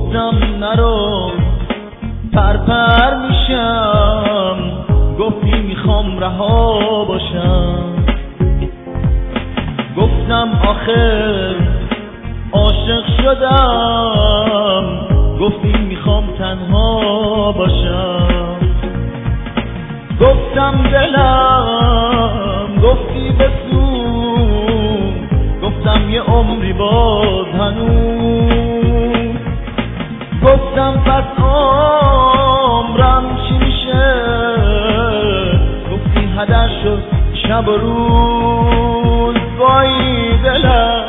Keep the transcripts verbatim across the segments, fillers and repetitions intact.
گفتم نرو پرپر میشم، گفتی میخوام رها باشم. گفتم آخر عاشق شدم، گفتی میخوام تنها باشم. گفتم دلم، گفتی بسوز، گفتم یه عمری باز هنوز. گفتم پس عمرم چی میشه، گفتی هدر شد شب و روز. وای دلم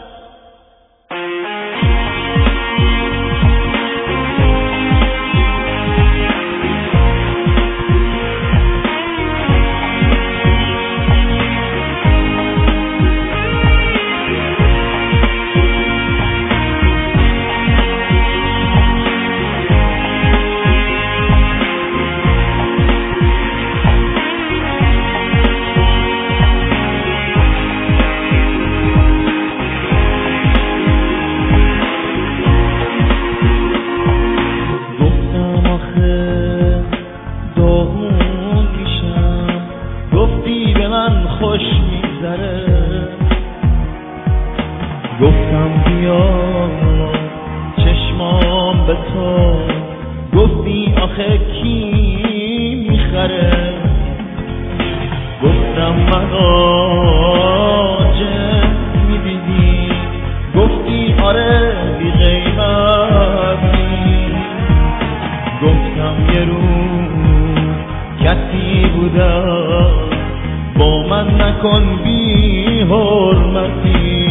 خوش میگذره. گفتم بیا چشمام به تو، گفتی آخه کی میخره. گفتم من آجه میدیدی، گفتی آره بی قیمتی. گفتم یه روز کسی بودم، با من نکن بی حرمتی.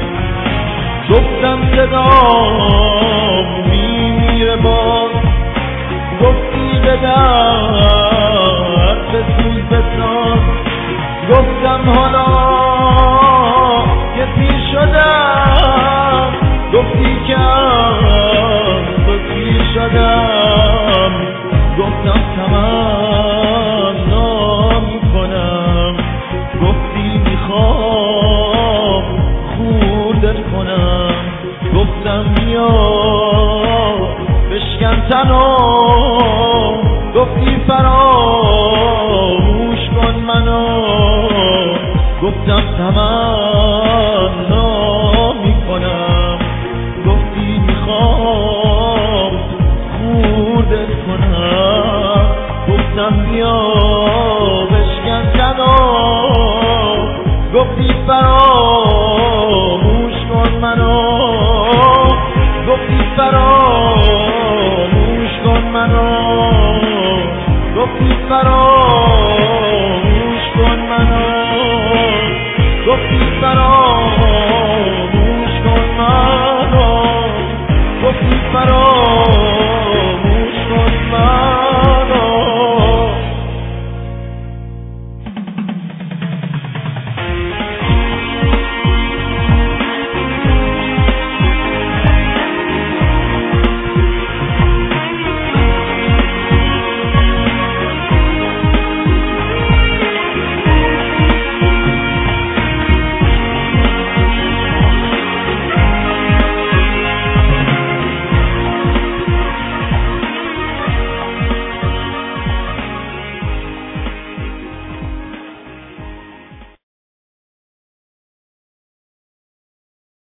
گفتم صدام میمیره باز، گفتی به درد بسوز بساز. گفتم حالا که پیر شدم، گفتی که از تو پیر شدم. گفتم تمنا میکنم، گفتی میخوام خوردت کنم. گفتم بیا بشکن تنو